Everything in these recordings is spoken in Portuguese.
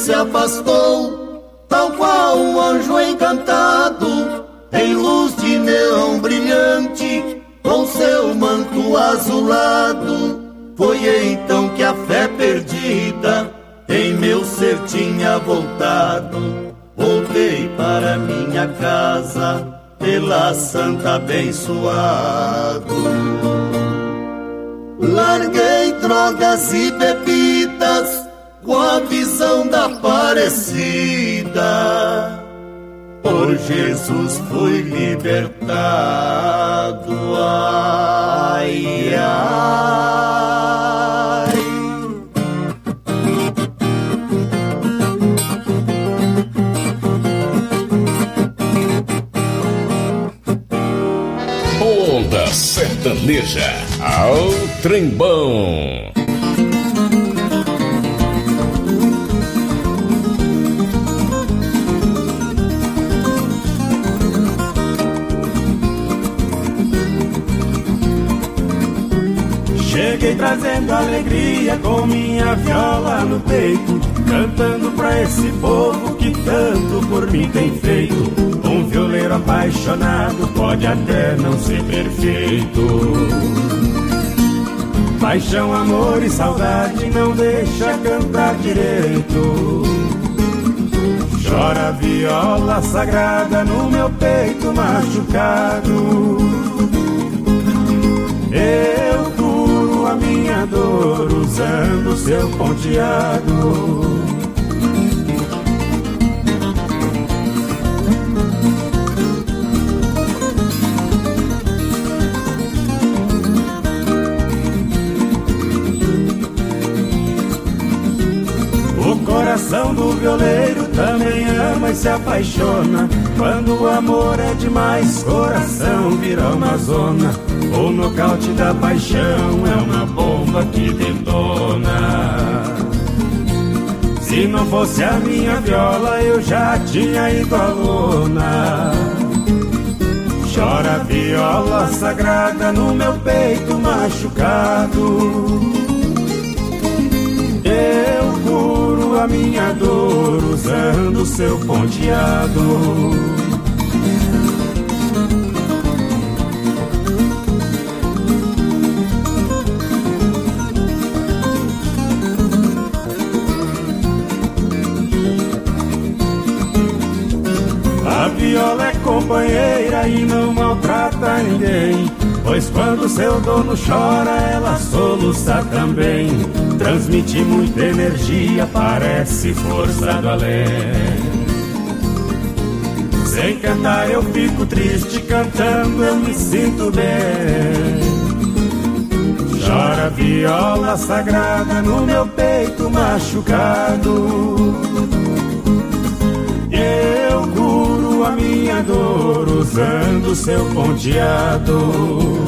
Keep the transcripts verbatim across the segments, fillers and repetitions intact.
se afastou, tal qual um anjo encantado, em luz de neon brilhante, com seu manto azulado. Foi então que a fé perdida em meu ser tinha voltado. Voltei para minha casa, pela santa abençoado. Larguei drogas e bebidas, com a visão da Aparecida. Por Jesus fui libertado. Ai, ai. Onda Sertaneja ao Trembão. Cheguei trazendo alegria com minha viola no peito, cantando pra esse povo que tanto por mim tem feito. Um violeiro apaixonado pode até não ser perfeito. Paixão, amor e saudade não deixa cantar direito. Chora a viola sagrada no meu peito machucado. Eu curo a minha dor usando seu ponteado. O coração do violeiro também ama e se apaixona. Quando o amor é demais, coração vira uma zona. O nocaute da paixão é uma bomba que detona. Se não fosse a minha viola, eu já tinha ido à lona. Chora a viola sagrada no meu peito machucado. Eu curo a minha dor usando seu ponteado. A viola é companheira e não maltrata ninguém, pois quando seu dono chora, ela soluça também. Transmite muita energia, parece força do além. Sem cantar eu fico triste, cantando eu me sinto bem. Chora a viola sagrada no meu peito machucado. Eu curo a minha dor usando seu ponteado.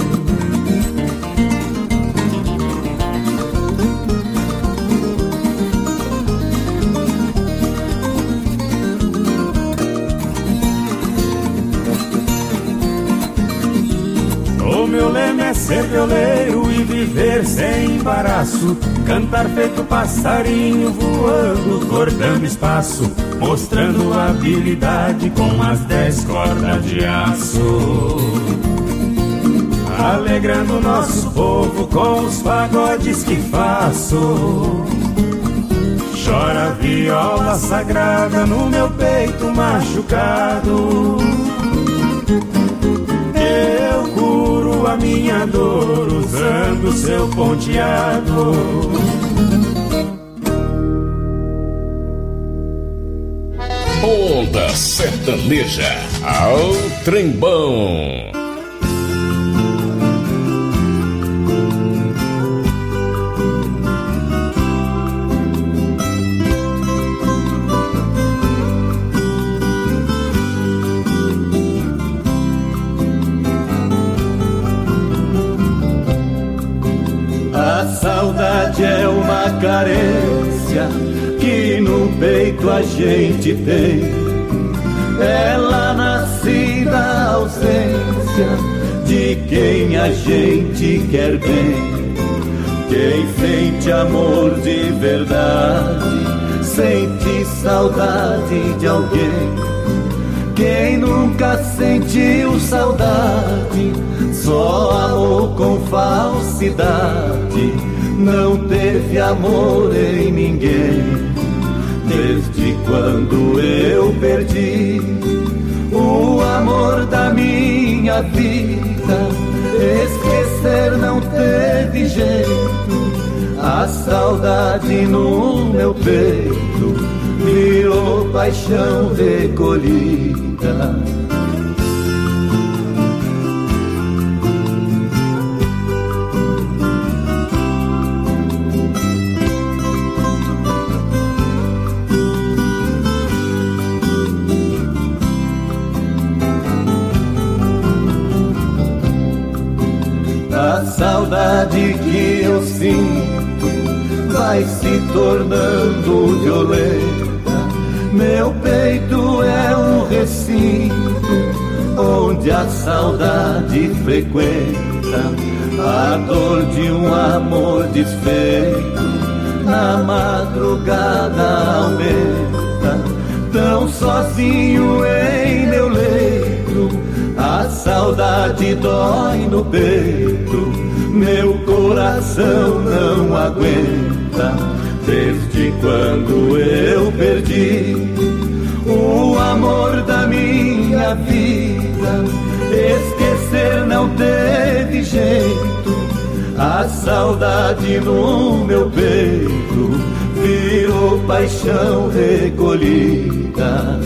O meu lema é ser violeiro e viver sem embaraço, cantar feito passarinho voando, cortando espaço, mostrando habilidade com as dez cordas de aço, alegrando nosso povo com os pagodes que faço. Chora a viola sagrada no meu peito machucado. Eu curo a minha dor usando seu ponteado. Onda Sertaneja ao Trembão. A saudade é uma carência que no peito a gente tem. Ela nasce da ausência de quem a gente quer bem. Quem sente amor de verdade sente saudade de alguém? Quem nunca sentiu saudade, só amou com falsidade, não teve amor em ninguém. Desde quando eu perdi o amor da minha vida, esquecer não teve jeito. A saudade no meu peito virou paixão recolhida. A saudade que eu sinto vai se tornando violenta. Meu peito é um recinto onde a saudade frequenta. A dor de um amor desfeito na madrugada aumenta. Tão sozinho em meu leito, a saudade dói no peito. Meu coração não aguenta. Desde quando eu perdi o amor da minha vida, esquecer não teve jeito. A saudade no meu peito virou paixão recolhida.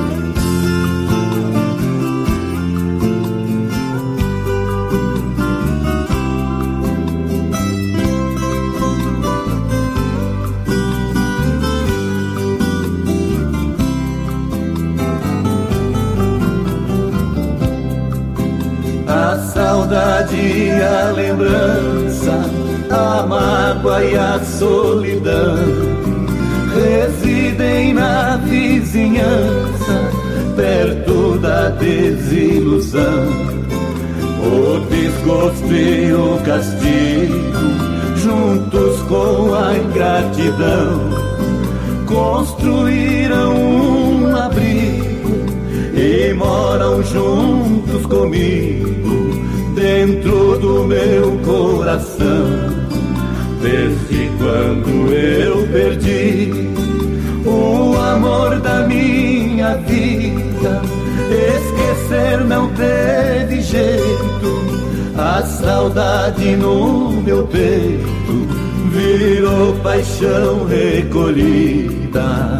A saudade e a lembrança, a mágoa e a solidão residem na vizinhança, perto da desilusão. O desgosto e o castigo, juntos com a ingratidão, construíram um abrigo e moram juntos comigo dentro do meu coração. Desde quando eu perdi o amor da minha vida, esquecer não teve jeito. A saudade no meu peito virou paixão recolhida.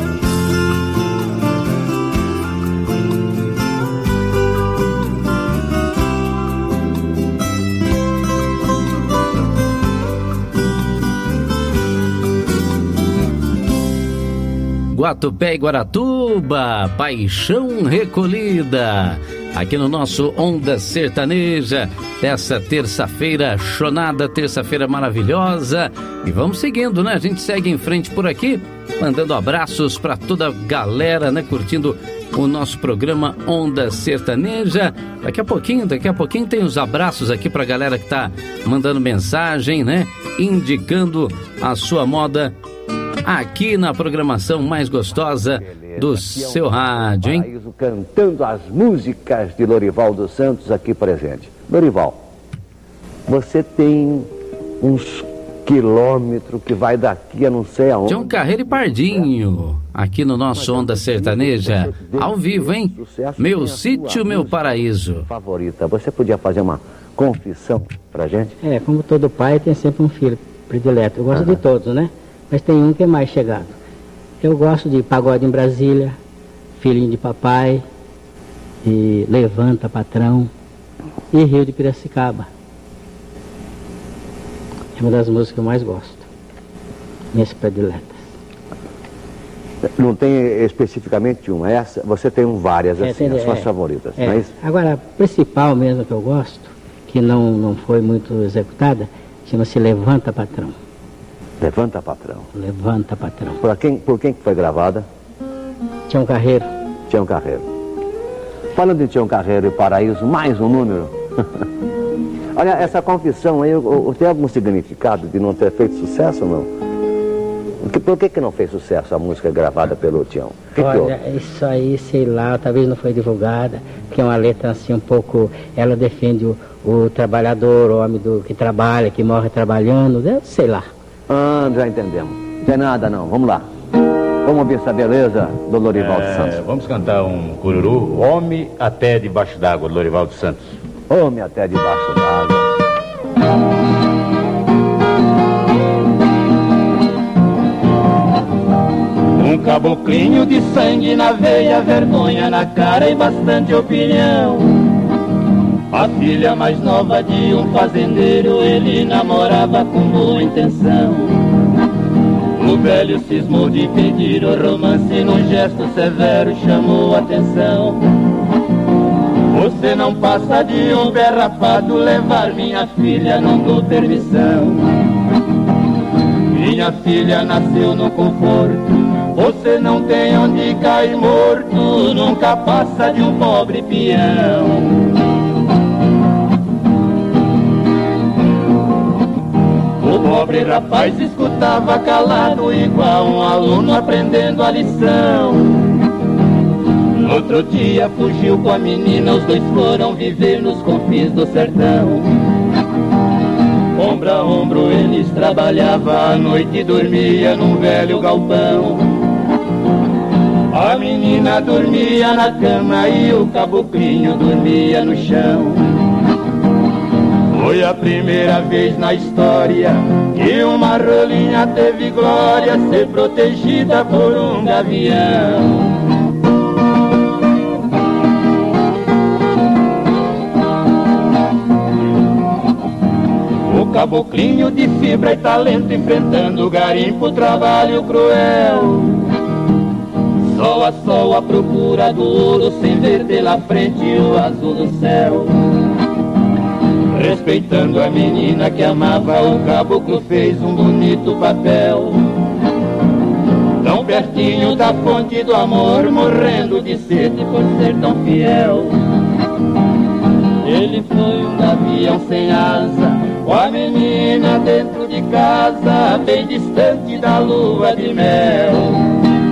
Guatupé e Guaratuba, paixão recolhida, aqui no nosso Onda Sertaneja, dessa terça-feira chonada, terça-feira maravilhosa. E vamos seguindo, né? A gente segue em frente por aqui, mandando abraços para toda a galera, né? Curtindo o nosso programa Onda Sertaneja. Daqui a pouquinho, daqui a pouquinho tem os abraços aqui pra galera que tá mandando mensagem, né? Indicando a sua moda aqui na programação mais gostosa do seu rádio, hein? Paraíso, cantando as músicas de Lorival dos Santos aqui presente. Lorival, você tem uns quilômetros que vai daqui a não sei aonde. João Carreiro e Pardinho, aqui no nosso Onda Sertaneja, ao vivo, hein? Meu sítio, meu paraíso. Favorita, você podia fazer uma confissão pra gente? É, como todo pai tem sempre um filho predileto. Eu gosto uhum. de todos, né? Mas tem um que é mais chegado. Eu gosto de Pagode em Brasília, Filhinho de Papai, e Levanta Patrão, e Rio de Piracicaba. É uma das músicas que eu mais gosto, minhas prediletas. Não tem especificamente uma, essa, você tem várias, assim, é, tem, as suas é, favoritas, é. não é isso? Agora, a principal mesmo que eu gosto, que não, não foi muito executada, chama-se Levanta Patrão. Levanta Patrão. Levanta Patrão. Por quem, por quem que foi gravada? Tião Carreiro. Tião Carreiro. Falando de Tião Carreiro e Paraíso, mais um número. Olha, essa confissão aí, tem algum significado de não ter feito sucesso ou não? Que, por que que não fez sucesso a música gravada pelo Tião? Que Olha, que isso aí, sei lá, talvez não foi divulgada, porque é uma letra assim um pouco, ela defende o, o trabalhador, o homem do, que trabalha, que morre trabalhando, né? Sei lá. Ah, já entendemos. Não tem nada não, vamos lá. Vamos ouvir essa beleza do Lorivaldo é, Santos. Vamos cantar um cururu, Homem até debaixo d'água, do Lorivaldo Santos. Homem até debaixo d'água. Um caboclinho de sangue na veia, vergonha na cara e bastante opinião. A filha mais nova de um fazendeiro, ele namorava com boa intenção. O velho cismou de pedir o romance, num gesto severo chamou atenção. Você não passa de um pé rapado, levar minha filha não dou permissão. Minha filha nasceu no conforto, você não tem onde cair morto, nunca passa de um pobre peão. O pobre rapaz escutava calado, igual um aluno aprendendo a lição. No outro dia fugiu com a menina, os dois foram viver nos confins do sertão. Ombro a ombro eles trabalhavam, à noite dormia num velho galpão. A menina dormia na cama e o caboclinho dormia no chão. Foi a primeira vez na história que uma rolinha teve glória, ser protegida por um gavião. O caboclinho de fibra e talento, enfrentando o garimpo, trabalho cruel. Sol a sol à procura do ouro, sem ver pela frente o azul do céu. Respeitando a menina que amava, o caboclo fez um bonito papel. Tão pertinho da fonte do amor, morrendo de sede por ser tão fiel. Ele foi um gavião sem asa, com a menina dentro de casa, bem distante da lua de mel.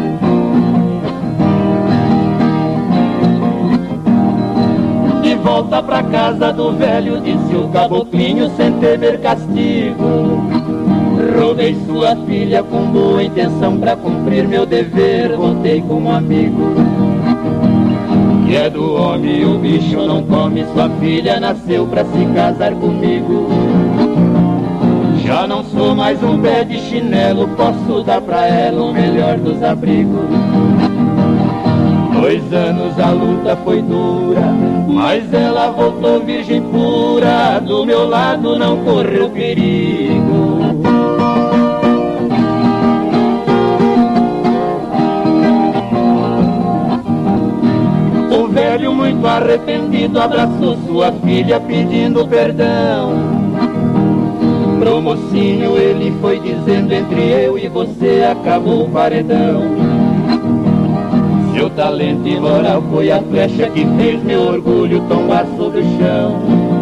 Volta pra casa do velho, disse o caboclinho sem temer castigo. Roubei sua filha com boa intenção, pra cumprir meu dever voltei como amigo. Que é do homem o bicho não come, sua filha nasceu pra se casar comigo. Já não sou mais um pé de chinelo, posso dar pra ela o melhor dos abrigos. Dois anos a luta foi dura, mas ela voltou virgem pura, do meu lado não correu perigo. O velho, muito arrependido, abraçou sua filha pedindo perdão. Pro mocinho ele foi dizendo, entre eu e você acabou o paredão. Seu talento e moral foi a flecha que fez meu orgulho tombar sobre o chão.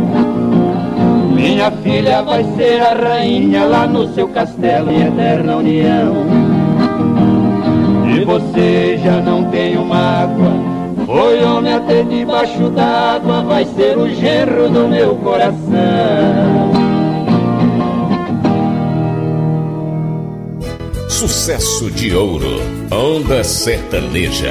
Minha filha vai ser a rainha lá no seu castelo em eterna união. E você já não tem mágoa, foi homem até debaixo d'água, vai ser o genro do meu coração. Sucesso de ouro, Onda Sertaneja.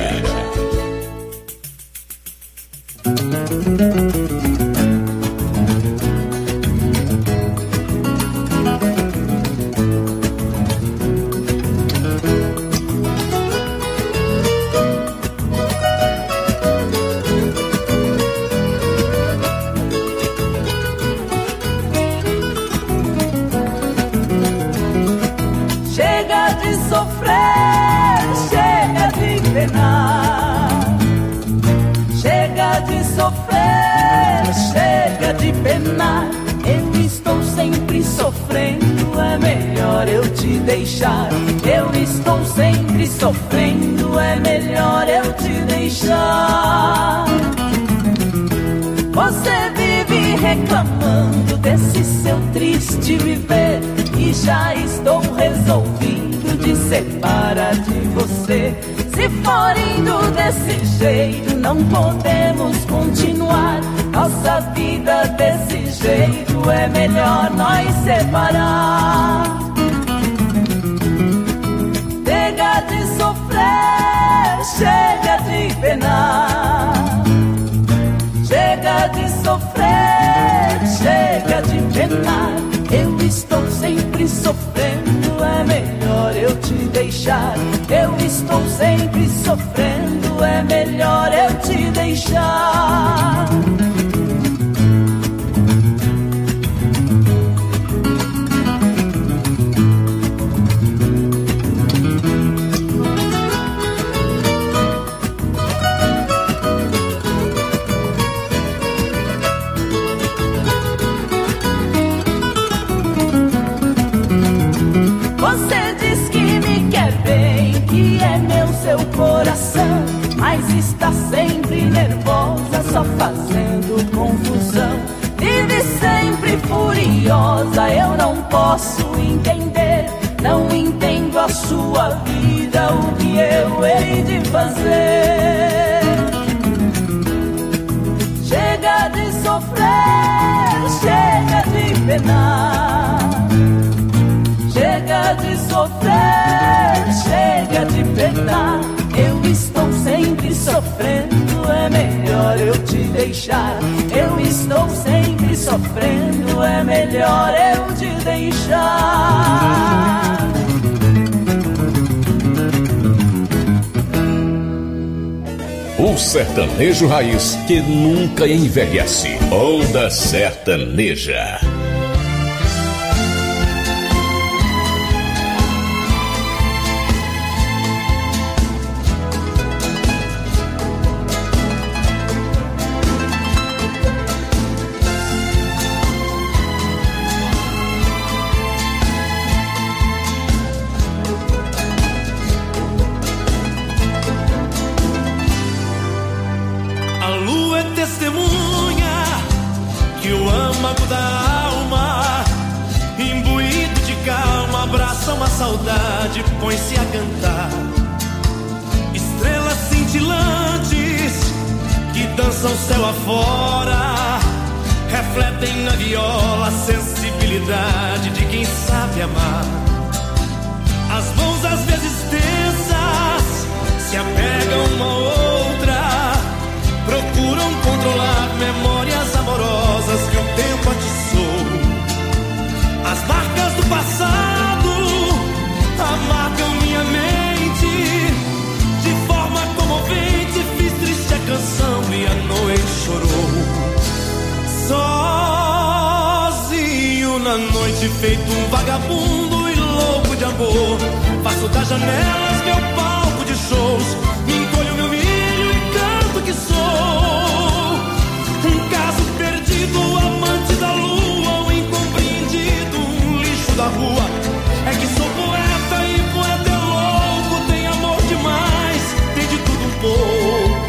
Eu estou sempre sofrendo, é melhor eu te deixar. Você vive reclamando desse seu triste viver, e já estou resolvido de ser separa de você. Se for indo desse jeito, não podemos continuar. Nossa vida desse jeito é melhor nós separar. Chega de sofrer, chega de penar. Chega de sofrer, chega de penar. Eu estou sempre sofrendo, é melhor eu te deixar. Eu estou sempre sofrendo, é melhor eu te deixar. Seu coração, mas está sempre nervosa, só fazendo confusão. Vive sempre furiosa, eu não posso entender. Não entendo a sua vida, o que eu hei de fazer. Chega de sofrer, chega de penar. Chega de sofrer, chega de penar. Eu estou sempre sofrendo, é melhor eu te deixar. Eu estou sempre sofrendo, é melhor eu te deixar. O sertanejo raiz que nunca envelhece. Onda Sertaneja. Saudade põe-se a cantar. Estrelas cintilantes que dançam céu afora refletem na viola a sensibilidade de quem sabe amar. As mãos às vezes tensas se apegam uma a outra, procuram controlar memórias amorosas que o tempo atiçou. As marcas do passado amargam minha mente de forma comovente. Fiz triste a canção e a noite chorou. Sozinho na noite, feito um vagabundo e louco de amor, faço das janelas meu palco de shows. Me encolho meu milho e canto que sou um caso perdido, amante da lua, um incompreendido, um lixo da rua. É que sou poeta e poeta é louco, tem amor demais, tem de tudo um pouco.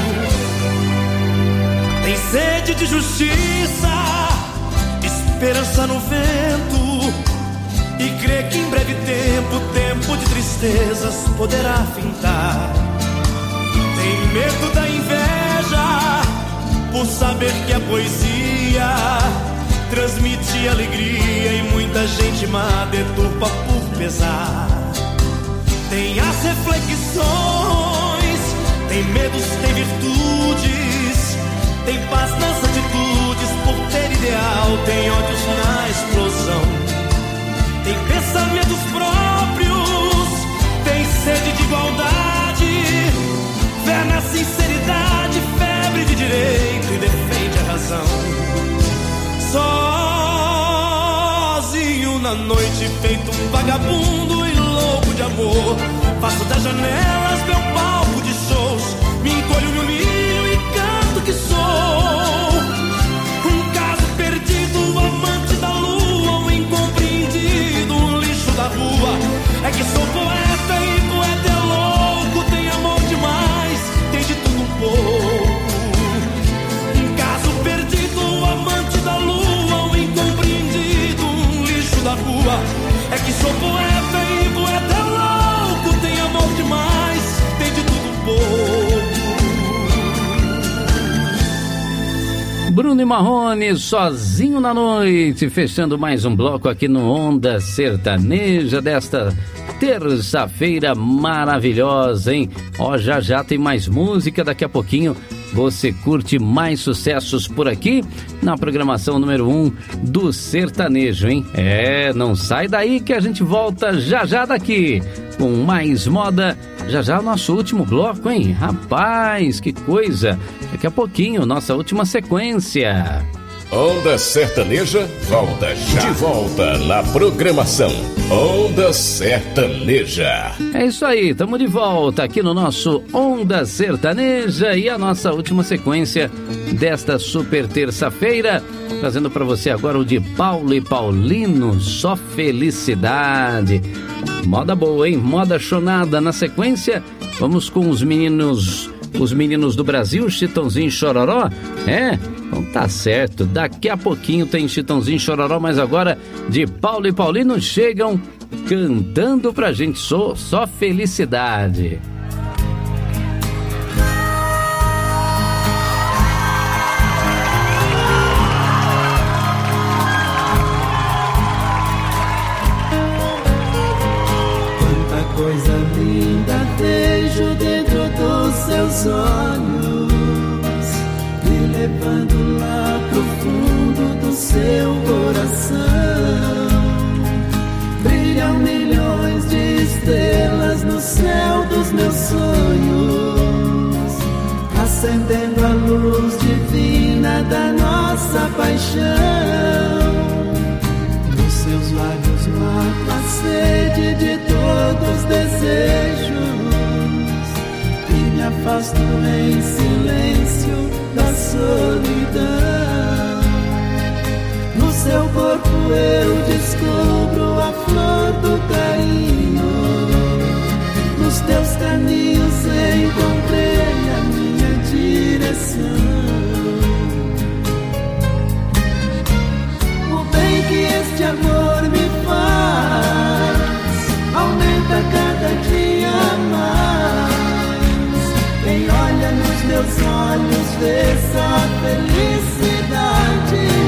Tem sede de justiça, esperança no vento, e crê que em breve tempo, tempo de tristezas poderá findar. Tem medo da inveja, por saber que a poesia transmite alegria e muita gente má deturpa por pesar. Tem as reflexões, tem medos, tem virtudes, tem paz nas atitudes por ter ideal, tem ódios na explosão. Tem pensamentos próprios, tem sede de igualdade, fé na sinceridade, febre de direito e defende a razão. Sozinho na noite, feito um vagabundo e louco de amor, faço das janelas meu palco de shows. Me encolho no milho e canto que sou um caso perdido, amante da lua, um incompreendido, um lixo da rua. É que sou poeta e poeta é louco, tem amor demais, tem de tudo um pouco. Um caso perdido, amante da lua, um incompreendido, um lixo da rua. É que sou poeta e poeta é louco, Bruno e Marrone, Sozinho na Noite, fechando mais um bloco aqui no Onda Sertaneja desta terça-feira maravilhosa, hein? Ó, já já tem mais música, daqui a pouquinho você curte mais sucessos por aqui na programação número um do sertanejo, hein? É, não sai daí que a gente volta já já daqui com mais moda. Já já nosso último bloco, hein? Rapaz, que coisa! Daqui a pouquinho, nossa última sequência. Onda Sertaneja volta já. De volta na programação Onda Sertaneja. É isso aí, estamos de volta aqui no nosso Onda Sertaneja e a nossa última sequência desta super terça-feira, trazendo para você agora o de Paulo e Paulino, Só Felicidade. Moda boa, hein? Moda chonada. Na sequência, vamos com os meninos, os meninos do Brasil, Chitãozinho e Chororó. É? Então tá certo, daqui a pouquinho tem Chitãozinho e Chororó, mas agora de Paulo e Paulino chegam cantando pra gente só, só felicidade. Quanta coisa linda vejo dentro dos seus olhos, levando lá pro fundo do seu coração. Brilham milhões de estrelas no céu dos meus sonhos, acendendo a luz divina da nossa paixão. Nos seus lábios mato a sede de todos os desejos e me afasto em silêncio da solidão. No seu corpo eu descubro a flor do carinho, nos teus caminhos encontrei a minha direção. O bem que este amor me faz aumenta cada dia mais. Quem olha nos meus olhos vê só felicidade.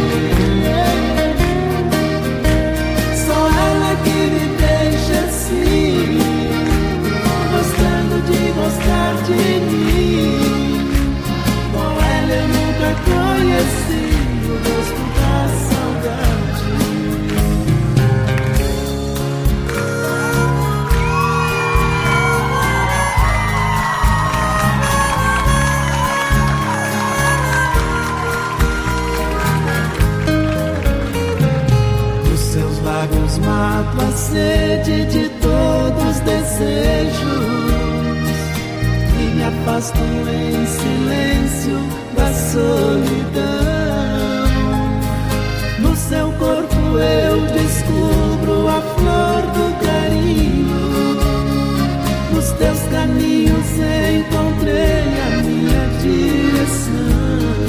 Só ela que me deixa assim, gostando de gostar de mim. Com ela eu nunca conheci o gosto da saudade. Mato a sede de todos os desejos e me afasto em silêncio da solidão. No seu corpo eu descubro a flor do carinho, nos teus caminhos encontrei a minha direção.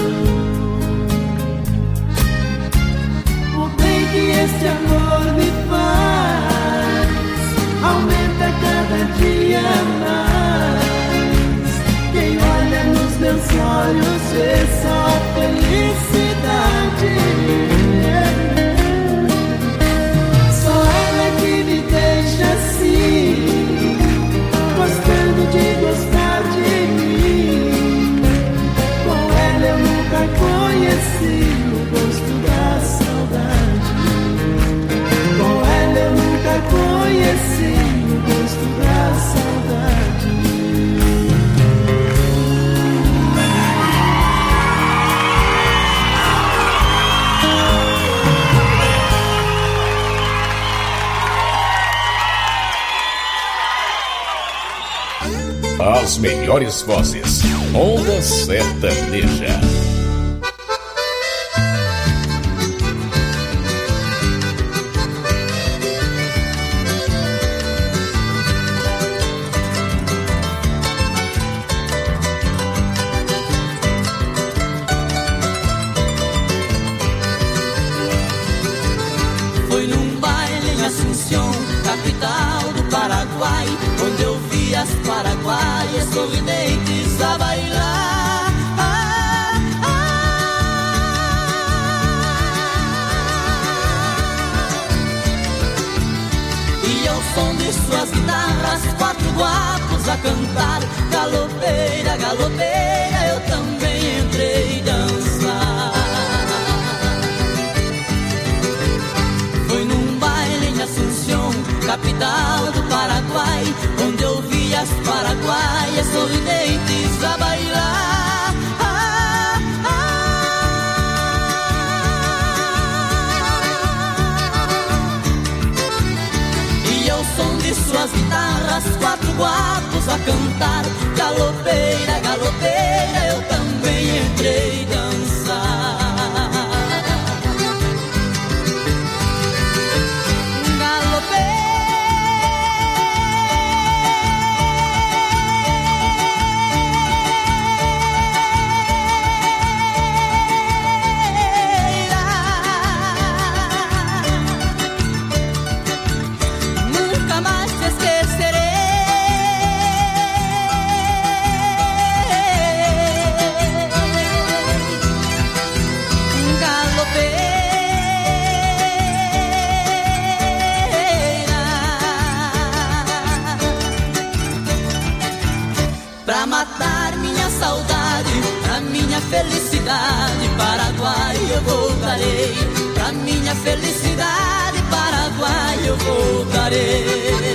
O bem que este amor me faz aumenta cada dia mais. Quem olha nos meus olhos vê só felicidade. Só ela que me deixa assim, gostando de gostar de mim. Com ela eu nunca conheci o gosto da saudade. Com ela eu nunca conheci o gosto da saudade. As melhores vozes, Onda Sertaneja. Foi num baile em Assunção, capital do Paraguai, onde eu vi as paraguaias sorridentes a bailar. Ah, ah, E ao som de suas guitarras, quatro guapos a cantar. Galopeira, galopeira, eu também entrei dançar. Foi num baile em Assunção, capital do Paraguai, onde eu vi as paraguaias sorridentes a bailar. Ah, ah. E ao som de suas guitarras, quatro guapos a cantar. Galopeira, galopeira, eu também entrei dançar. Pra matar minha saudade, pra minha felicidade, Paraguai eu voltarei. Pra minha felicidade, Paraguai eu voltarei.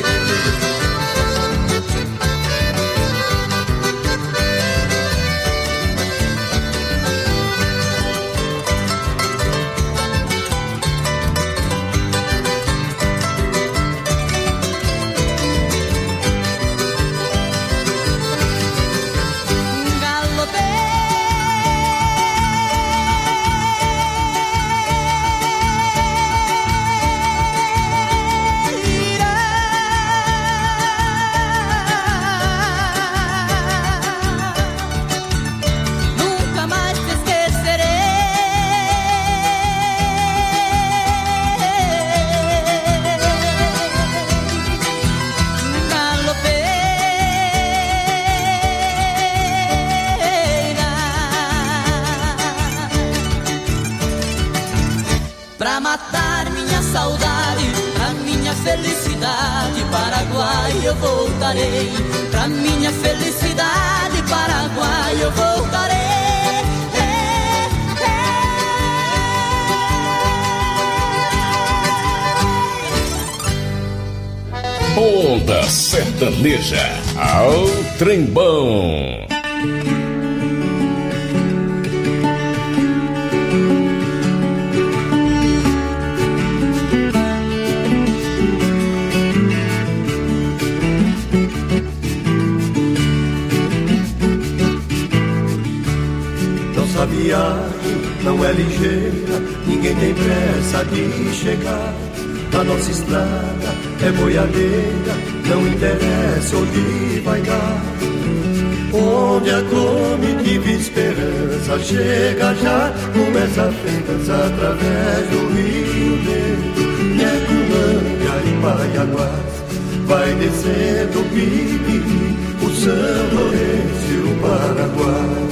Pra matar minha saudade, pra minha felicidade, Paraguai eu voltarei. Pra minha felicidade, Paraguai eu voltarei. Onda Sertaneja, ao trembão. Nossa viagem não é ligeira, ninguém tem pressa de chegar. A nossa estrada é boiadeira, não interessa onde vai dar. Onde a comitiva esperança chega já, começa a festança através do Rio Negro, Nheculândia e Paiaguás. Vai descendo o Piquiri, o São Lourenço e o Paraguai.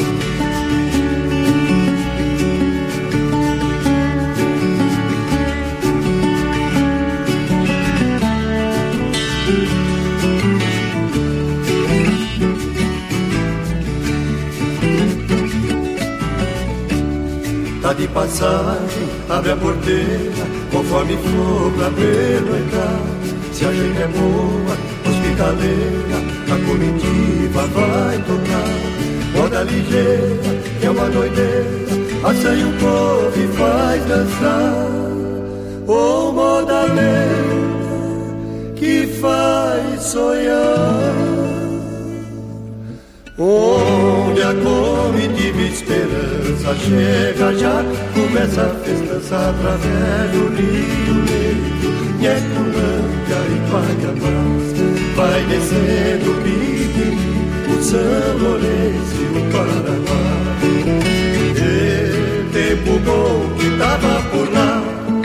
Tá de passagem, abre a porteira, conforme for pra vê-lo entrar. Se a gente é boa, hospitaleira, a comitiva vai tocar. Moda ligeira, que é uma doideira, assanha o povo e faz dançar. Ô moda lenta, que faz sonhar. Onde a comitiva esperança chega já, começa a festança através do Rio Negro, Nheculândia e Paiaguás. Vai descendo o Piquiri, o São Lourenço e o Paraguai. E tempo bom que tava por lá,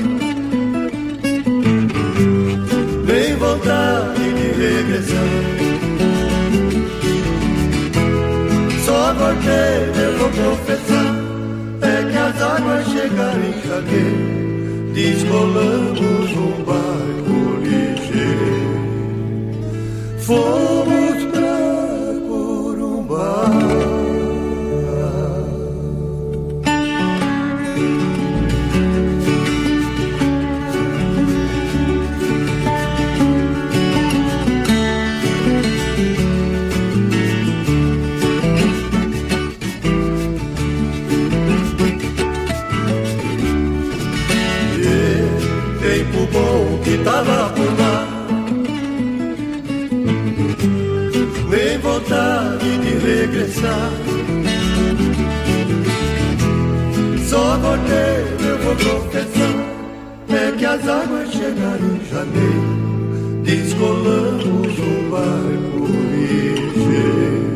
nem vontade de regressar. Só porque eu vou confessar, é que as águas chegaram em Jagueiro, descolamos um barco ligeiro. Fomos pra Corumbá. Tempo bom que tava por lá, nem vontade de regressar. Só voltei, eu vou confessar, é que as águas chegaram em janeiro, descolamos um barco ligeiro.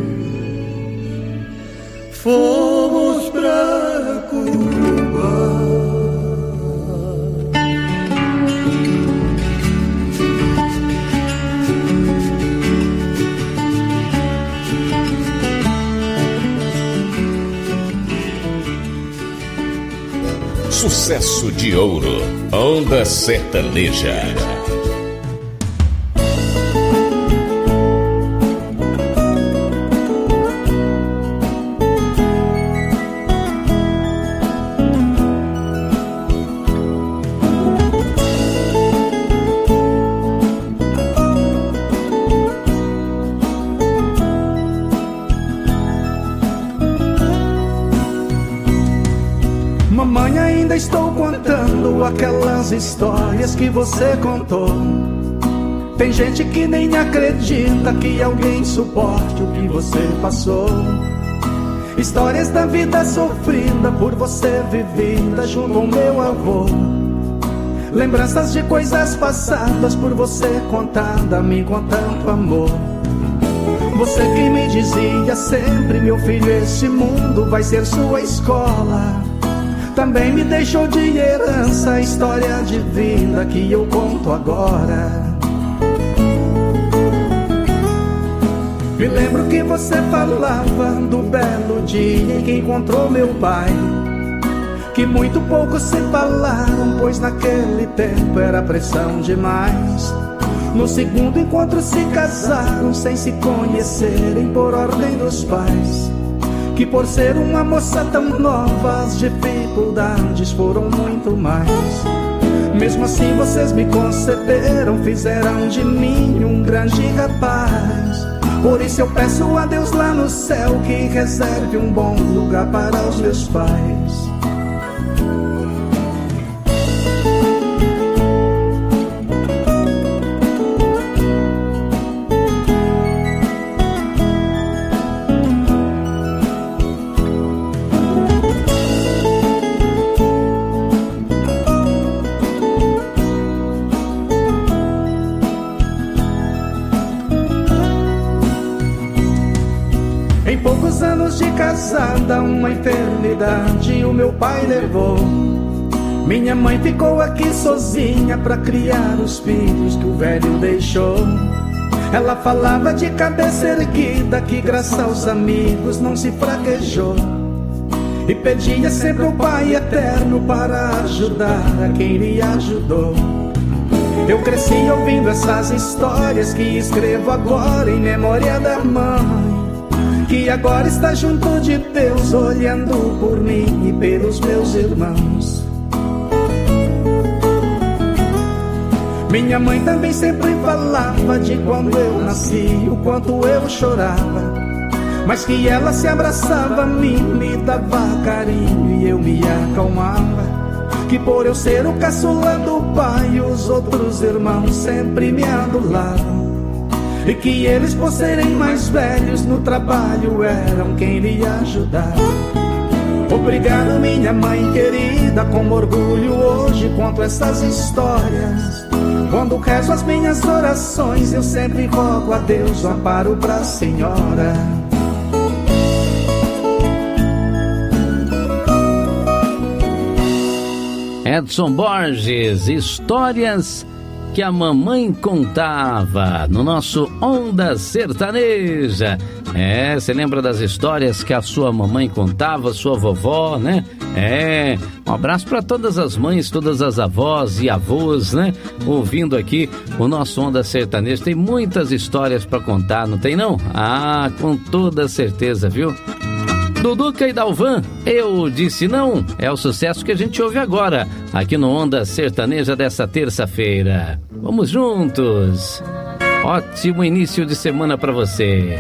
Fomos pra Corumbá. Sucesso de ouro, Onda Sertaneja. Mamãe, ainda estou contando aquelas histórias que você contou. Tem gente que nem acredita que alguém suporte o que você passou. Histórias da vida sofrida por você vivida junto ao meu avô. Lembranças de coisas passadas por você contada a mim com tanto amor. Você que me dizia sempre, meu filho, esse mundo vai ser sua escola. Também me deixou de herança a história de vida que eu conto agora. Me lembro que você falava do belo dia em que encontrou meu pai, que muito pouco se falaram, pois naquele tempo era pressão demais. No segundo encontro se casaram sem se conhecerem por ordem dos pais, que por ser uma moça tão nova as dificuldades foram muito mais. Mesmo assim vocês me conceberam, fizeram de mim um grande rapaz. Por isso eu peço a Deus lá no céu que reserve um bom lugar para os meus pais. Em poucos anos de casada, uma enfermidade o meu pai levou. Minha mãe ficou aqui sozinha pra criar os filhos que o velho deixou. Ela falava de cabeça erguida que graças aos amigos não se fraquejou, e pedia sempre o Pai Eterno para ajudar a quem lhe ajudou. Eu cresci ouvindo essas histórias que escrevo agora em memória da mãe, que agora está junto de Deus, olhando por mim e pelos meus irmãos. Minha mãe também sempre falava de quando eu nasci, o quanto eu chorava, mas que ela se abraçava a mim, me dava carinho e eu me acalmava. Que por eu ser o caçula do pai, os outros irmãos sempre me adulavam, e que eles, por serem mais velhos no trabalho, eram quem lhe ajudava. Obrigado, minha mãe querida, com orgulho hoje conto essas histórias. Quando rezo as minhas orações, eu sempre rogo a Deus o amparo pra senhora. Edson Borges, histórias que a mamãe contava no nosso Onda Sertaneja. É, você lembra das histórias que a sua mamãe contava, sua vovó, né? É, um abraço para todas as mães, todas as avós e avós, né? Ouvindo aqui o nosso Onda Sertaneja. Tem muitas histórias para contar, não tem não? Ah, com toda certeza, viu? Duduca e Dalvan, Eu Disse Não, é o sucesso que a gente ouve agora, aqui no Onda Sertaneja dessa terça-feira. Vamos juntos! Ótimo início de semana para você!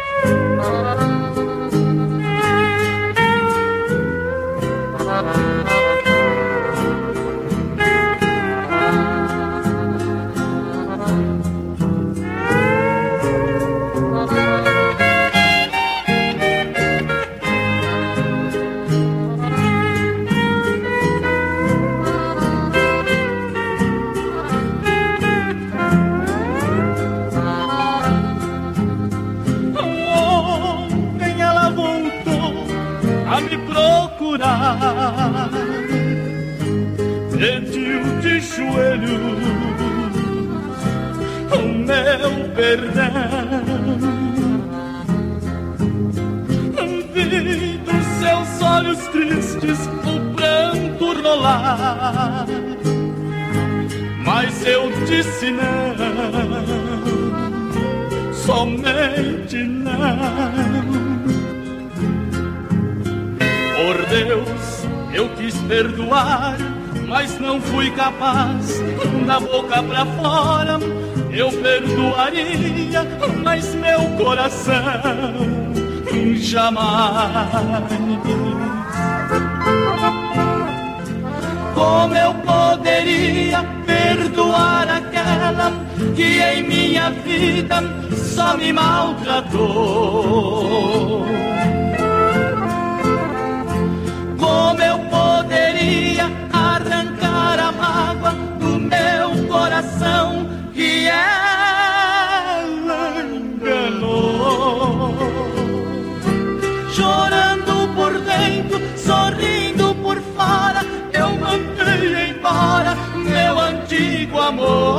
Pediu de joelho o meu perdão. Vi dos seus olhos tristes o pranto rolar, mas eu disse não, somente não. Por Deus, eu quis perdoar, mas não fui capaz. Da boca pra fora eu perdoaria, mas meu coração jamais. Como eu poderia perdoar aquela que em minha vida só me maltratou? Como eu poderia arrancar a mágoa do meu coração que ela enganou? Chorando por dentro, sorrindo por fora, eu mandei embora meu antigo amor.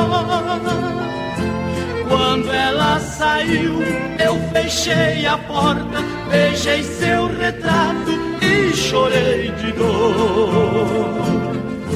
Quando ela saiu, eu fechei a porta, beijei seu retrato e chorei de dor.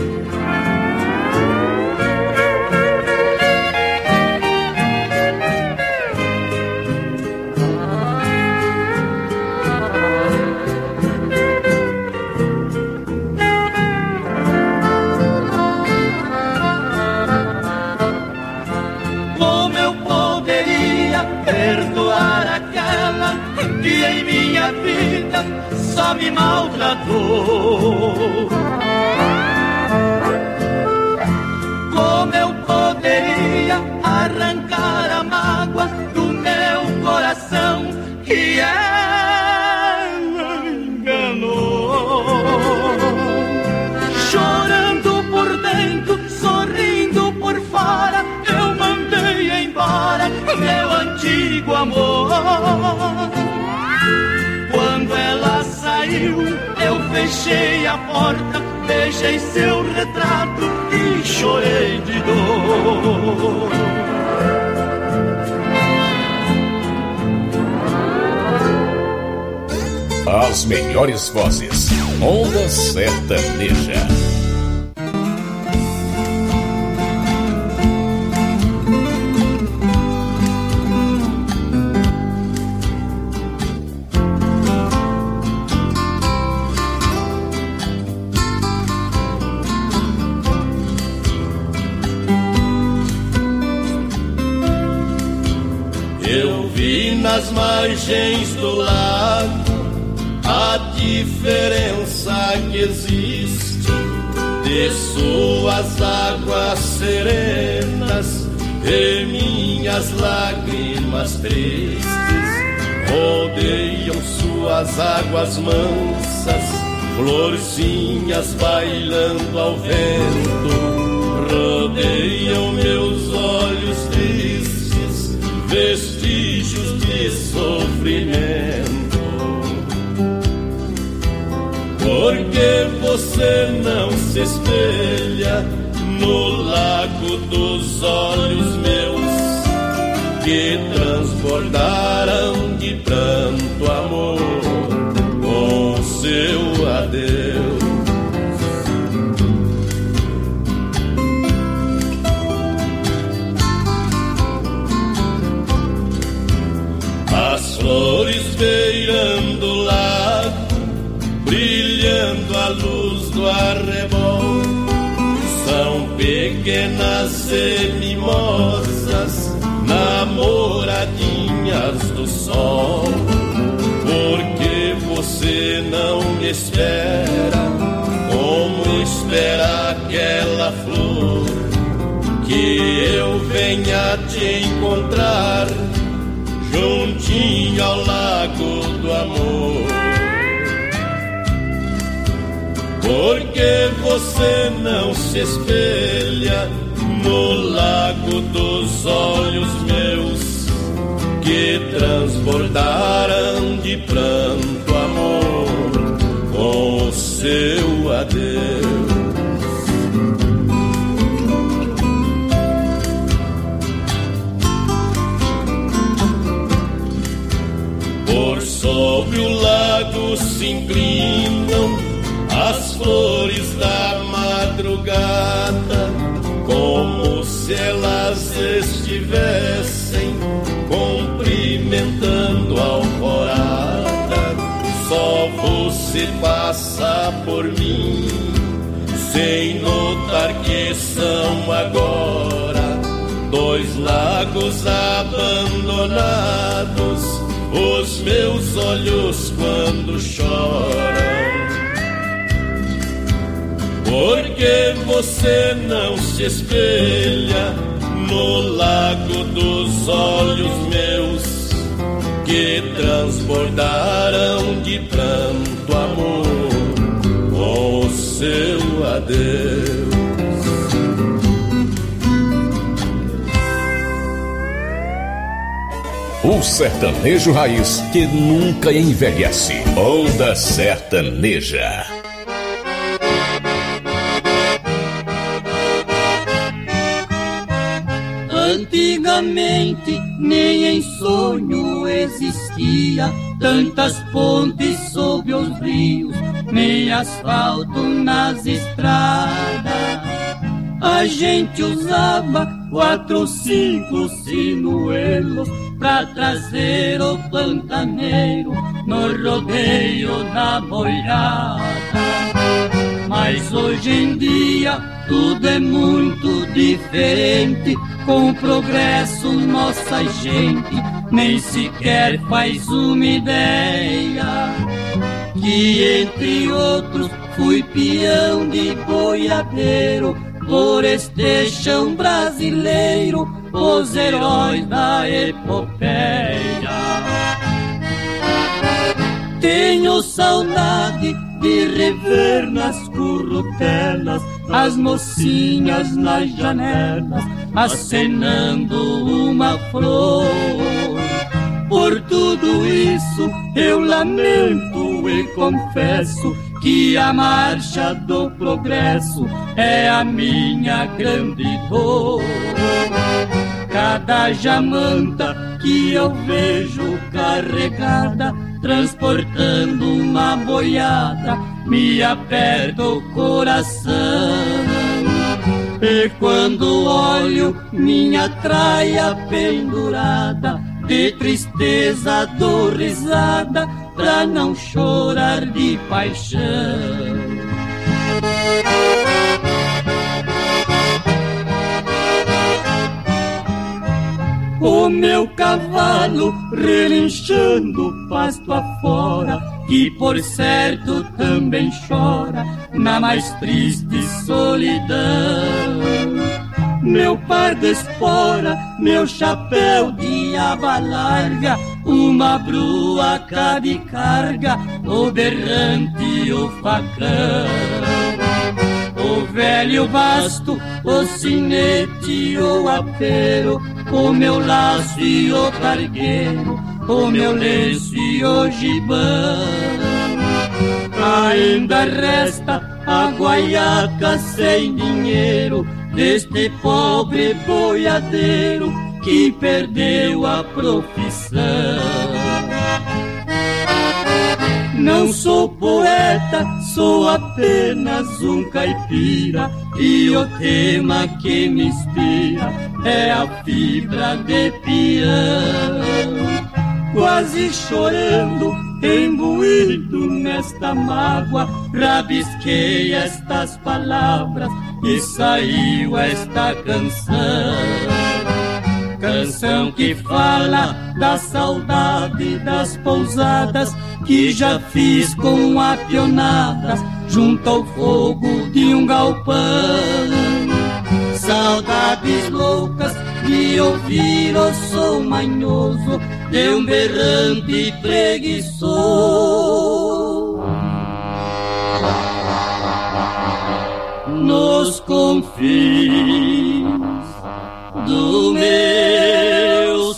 Como eu poderia perdoar aquela que em minha vida só me maltratou? Como eu poderia arrancar a mágoa do meu coração que ela enganou? Chorando por dentro, sorrindo por fora, eu mandei embora meu antigo amor. Quando ela saiu, eu fechei a porta, beijei seu retrato e chorei de dor. As melhores vozes, Onda Sertaneja. Nas margens do lago, a diferença que existe de suas águas serenas e minhas lágrimas tristes rodeiam suas águas mansas, florzinhas bailando ao vento, rodeiam meus olhos tristes, vestígios de sofrimento. Porque você não se espelha no lago dos olhos meus, que transbordaram de pranto amor com seu adeus. As flores beirando o lago, brilhando a luz do arrebol, são pequenas semimosas, namoradinhas do sol. Porque você não me espera como espera aquela flor, que eu venha te encontrar juntinho ao lago do amor. Porque você não se espelha no lago dos olhos meus, que transbordaram de pranto amor com o seu adeus. Por sobre o lago se inclinam as flores da madrugada, como se elas estivessem cumprimentando a alvorada. Só você passa por mim, sem notar que são agora dois lagos abandonados, os meus olhos quando choram. Porque você não se espelha no lago dos olhos meus, que transbordaram de pranto amor com o seu adeus. O sertanejo raiz que nunca envelhece. Onda Sertaneja. Antigamente nem em sonho existia tantas pontes sob os rios, nem asfalto nas estradas. A gente usava quatro ou cinco sinuelos pra trazer o pantaneiro no rodeio da boiada. Mas hoje em dia tudo é muito diferente. Com o progresso nossa gente nem sequer faz uma ideia que, entre outros, fui peão de boiadeiro por este chão brasileiro, os heróis da epopeia. Tenho saudade de rever nas currutelas as mocinhas nas janelas acenando uma flor. Por tudo isso eu lamento e confesso que a marcha do progresso é a minha grande dor. Cada jamanta que eu vejo carregada, transportando uma boiada, me aperta o coração. E quando olho minha traia pendurada, de tristeza dou risada pra não chorar de paixão. O meu cavalo relinchando pasto afora, que por certo também chora na mais triste solidão. Meu par de espora, meu chapéu de aba larga, uma bruaca de carga, o berrante e o facão. O velho basto, o sinete, o apero, o meu laço e o cargueiro, o meu lenço e o gibão. Ainda resta a guaiaca sem dinheiro, deste pobre boiadeiro que perdeu a profissão. Não sou poeta, sou apenas um caipira, e o tema que me inspira é a fibra de peão. Quase chorando, imbuído nesta mágoa, rabisquei estas palavras e saiu esta canção. Canção que fala da saudade das pousadas que já fiz com apionadas junto ao fogo de um galpão. Saudades loucas de ouvir o som manhoso de um berrante preguiçoso nos confins do meu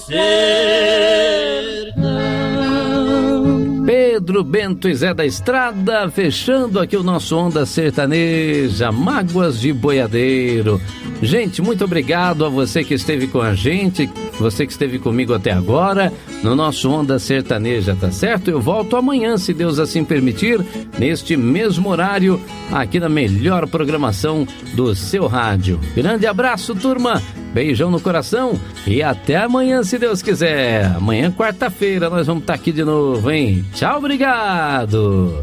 sertão. Pedro Bento e Zé da Estrada, fechando aqui o nosso Onda Sertaneja, Mágoas de Boiadeiro. Gente, muito obrigado a você que esteve com a gente, você que esteve comigo até agora, no nosso Onda Sertaneja, tá certo? Eu volto amanhã, se Deus assim permitir, neste mesmo horário, aqui na melhor programação do seu rádio. Grande abraço, turma, beijão no coração e até amanhã, se Deus quiser. Amanhã, quarta-feira, nós vamos estar aqui de novo, hein? Tchau, obrigado!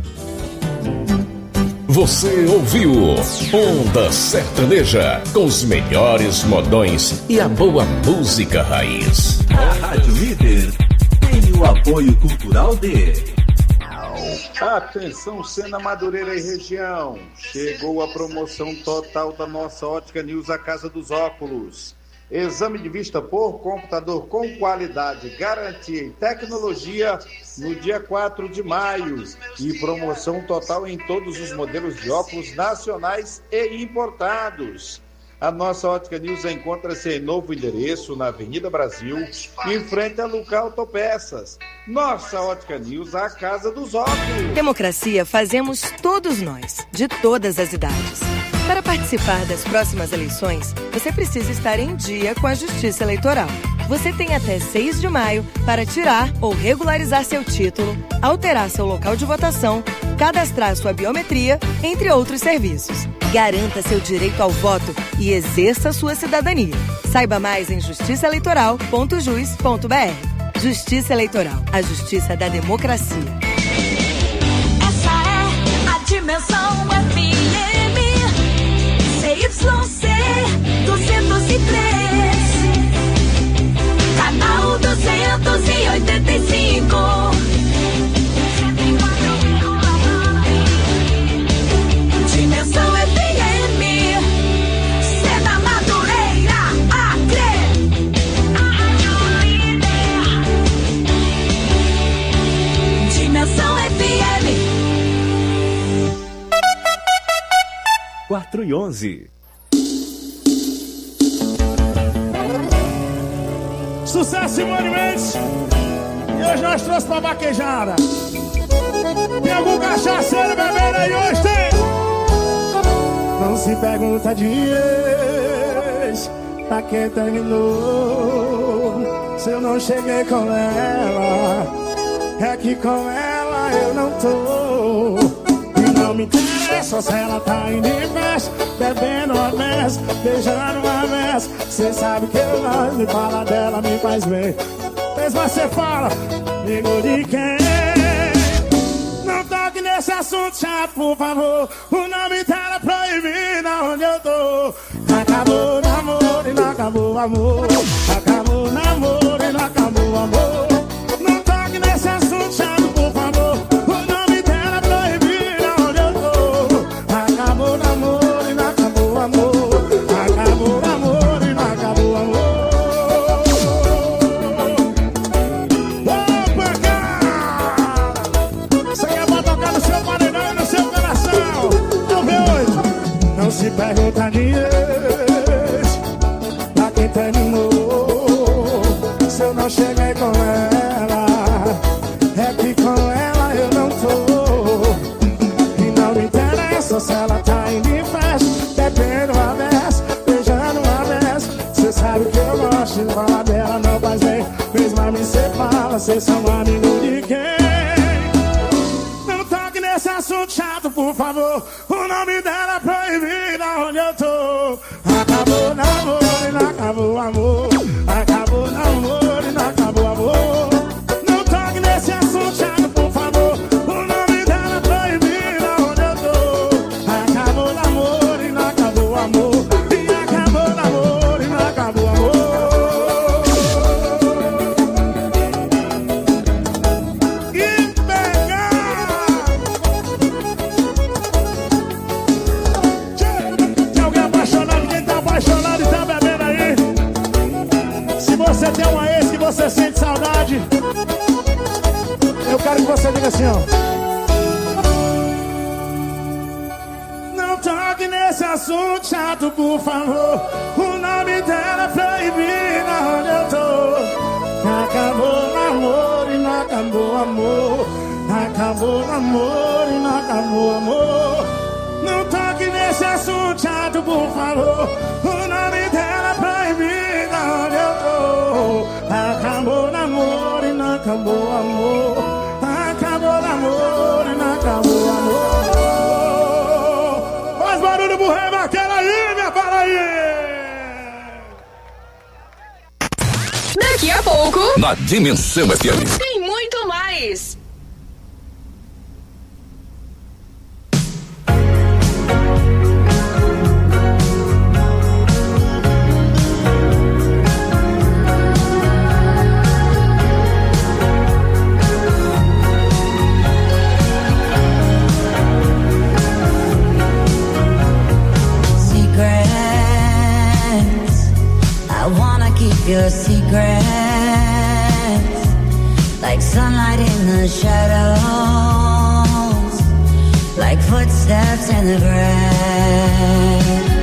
Você ouviu Onda Sertaneja, com os melhores modões e a boa música raiz. A Rádio Líder tem o apoio cultural de... Atenção, Sena, Madureira e região. Chegou a promoção total da nossa Ótica News, a Casa dos Óculos. Exame de vista por computador com qualidade, garantia e tecnologia no dia quatro de maio. E promoção total em todos os modelos de óculos nacionais e importados. A nossa Ótica News encontra-se em novo endereço na Avenida Brasil, em frente a Luca Autopeças. Nossa Ótica News, a Casa dos Óculos. Democracia fazemos todos nós, de todas as idades. Para participar das próximas eleições, você precisa estar em dia com a Justiça Eleitoral. Você tem até seis de maio para tirar ou regularizar seu título, alterar seu local de votação, cadastrar sua biometria, entre outros serviços. Garanta seu direito ao voto e exerça sua cidadania. Saiba mais em justiça eleitoral ponto jus ponto b r. Justiça Eleitoral, a justiça da democracia. Essa é a Dimensão F M C Y C duzentos e três, canal duzentos e oitenta e cinco. Dimensão F M, Sena, Madureira, Acre. Dimensão F M. quatro e onze. Sucesso, Simone Mendes. E hoje nós trouxemos pra vaquejada. Tem algum cachaceiro bebendo aí hoje? Tem? Não se pergunta de ex, pra quem terminou. Se eu não cheguei com ela, é que com ela eu não tô. E não me interessa se ela tá indo em festa, bebendo uma mesa, beijando uma mesa. Cê sabe que eu gosto de falar dela, me faz bem. Mas você fala, amigo de quem? Não toque nesse assunto chato, por favor. O nome dela é proibido onde eu tô. Acabou o namoro e não acabou o amor. Acabou o namoro e não acabou o amor. Não toque nesse assunto chato, por favor. O nome dela é proibido onde eu tô. Acabou o namoro e não acabou o amor. Acabou o namoro e não acabou o amor. Opa, cara! Isso aí é pra tocar no seu paredão e no seu coração. Vamos ver hoje. Não se pergunta de ex, pra quem terminou. Se eu não cheguei com ela, é que com ela eu não tô. E não me interessa se ela tá indo em festa, bebendo a mesa, beijando pra mim cê fala, cês são amigos de quem? Não toque nesse assunto chato, por favor. O nome dela é proibido onde eu tô. Acabou o namoro e não acabou o amor. Acabou o namoro e não acabou o amor. Não toque nesse assunto chato, por favor. O nome dela é proibido onde eu tô. Acabou o namoro e não acabou o amor. E acabou o namoro e não acabou o amor. Você tem uma ex que você sente saudade, eu quero que você diga assim, ó. Não toque nesse assunto chato, por favor. O nome dela é proibido onde eu tô. Acabou o namoro e não acabou o amor. Acabou o namoro e não acabou o amor. Não toque nesse assunto chato, por favor. O nome dela é proibido onde eu tô. Acabou o namoro e não acabou o amor. Acabou o namoro e não acabou o amor. Faz barulho pro rei Maquela aí, minha Paraíba. Daqui a pouco, na Dimensão F M, tem muito mais. Your secrets, like sunlight in the shadows, like footsteps in the grass.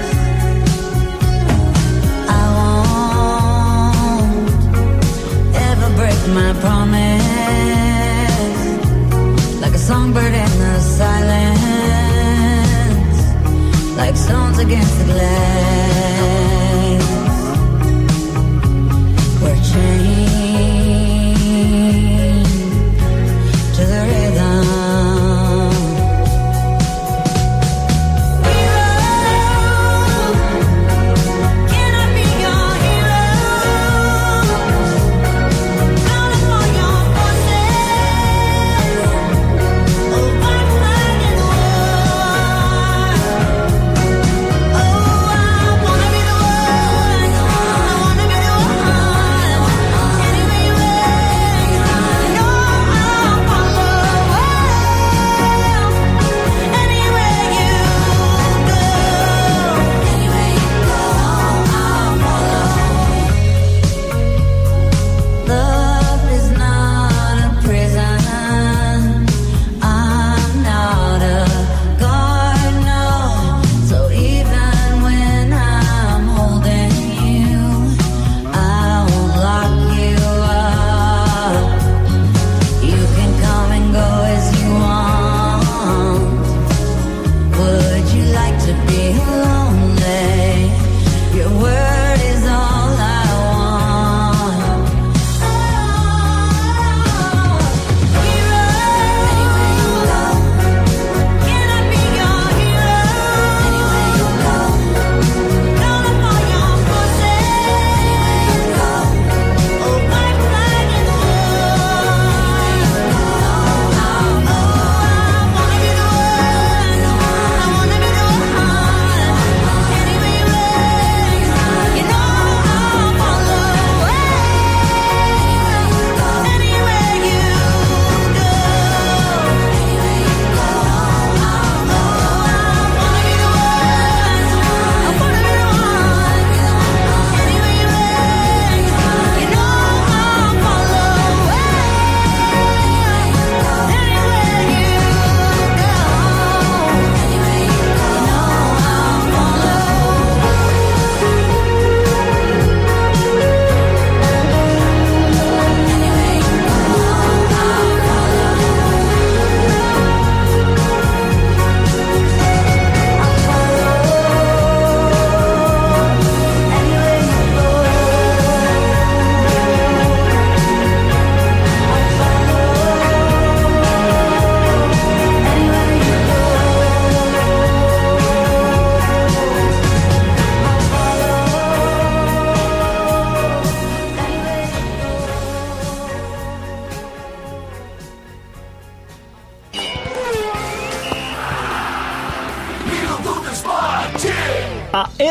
I won't ever break my promise, like a songbird in the silence, like stones against the glass. We're chained to the rhythm. Oh, I wanna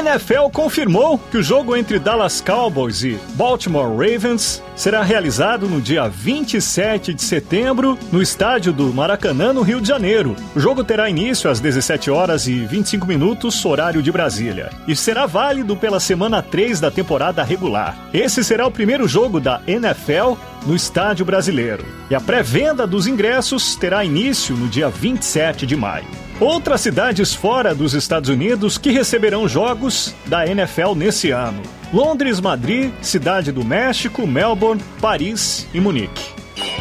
N F L confirmou que o jogo entre Dallas Cowboys e Baltimore Ravens será realizado no dia vinte e sete de setembro no estádio do Maracanã, no Rio de Janeiro. O jogo terá início às dezessete horas e vinte e cinco minutos, horário de Brasília, e será válido pela semana três da temporada regular. Esse será o primeiro jogo da N F L no estádio brasileiro, e a pré-venda dos ingressos terá início no dia vinte e sete de maio. Outras cidades fora dos Estados Unidos que receberão jogos da N F L nesse ano: Londres, Madrid, Cidade do México, Melbourne, Paris e Munique.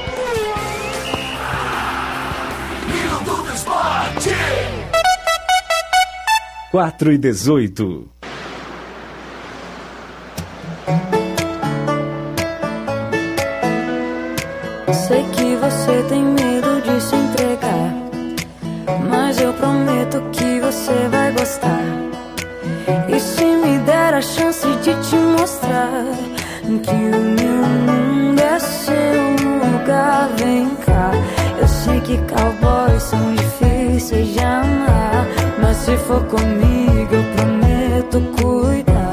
quatro e dezoito. Sei que você tem medo de se entregar, mas eu prometo que você vai gostar. E se me der a chance de te mostrar que o meu mundo é seu lugar, vem cá. Eu sei que cowboys são difíceis de amar, mas se for comigo eu prometo cuidar.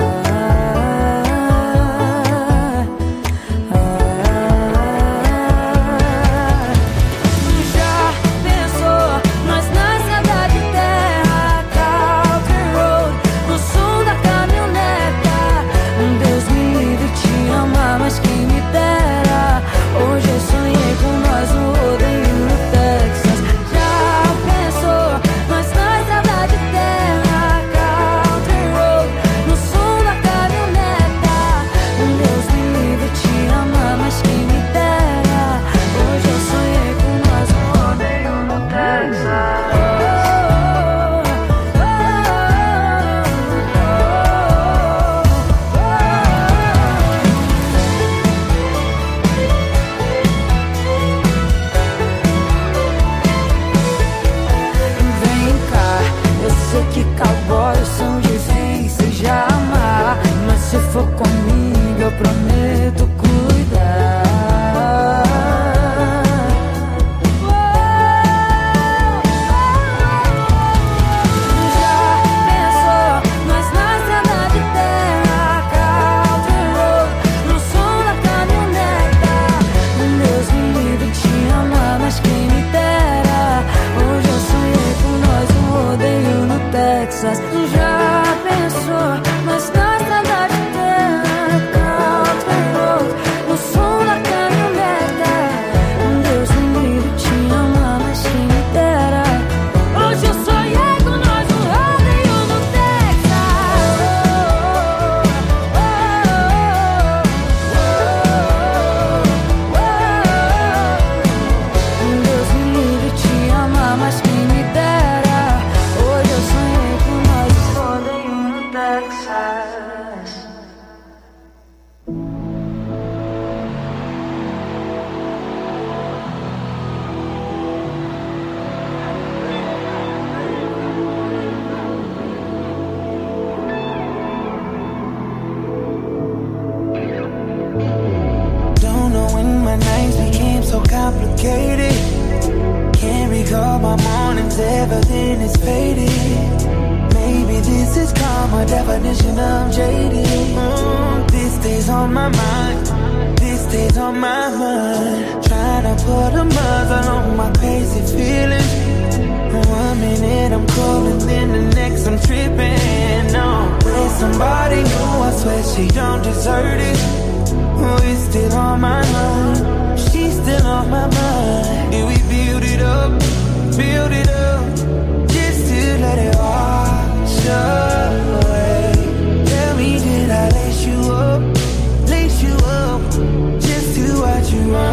Comigo eu prometo cuidar. Já pensou nas estradas de terra, country road, no som da caminhoneta? Deus me livre te amar, mas quem me dera. Hoje eu sonhei com nós um rodeio no Texas. Já pensou nas estradas de complicated. Can't recall my mornings, everything is faded. Maybe this is karma, definition of jaded. Mm, this stays on my mind, this stays on my mind. Trying to put a muzzle on my crazy feelings. One minute I'm cool and then the next I'm tripping. No, with somebody new, I swear she don't deserve it. Oh, it's still on my mind, she's still on my mind. And we build it up, build it up, just to let it wash away. Tell me, did I lace you up, lace you up, just to watch you run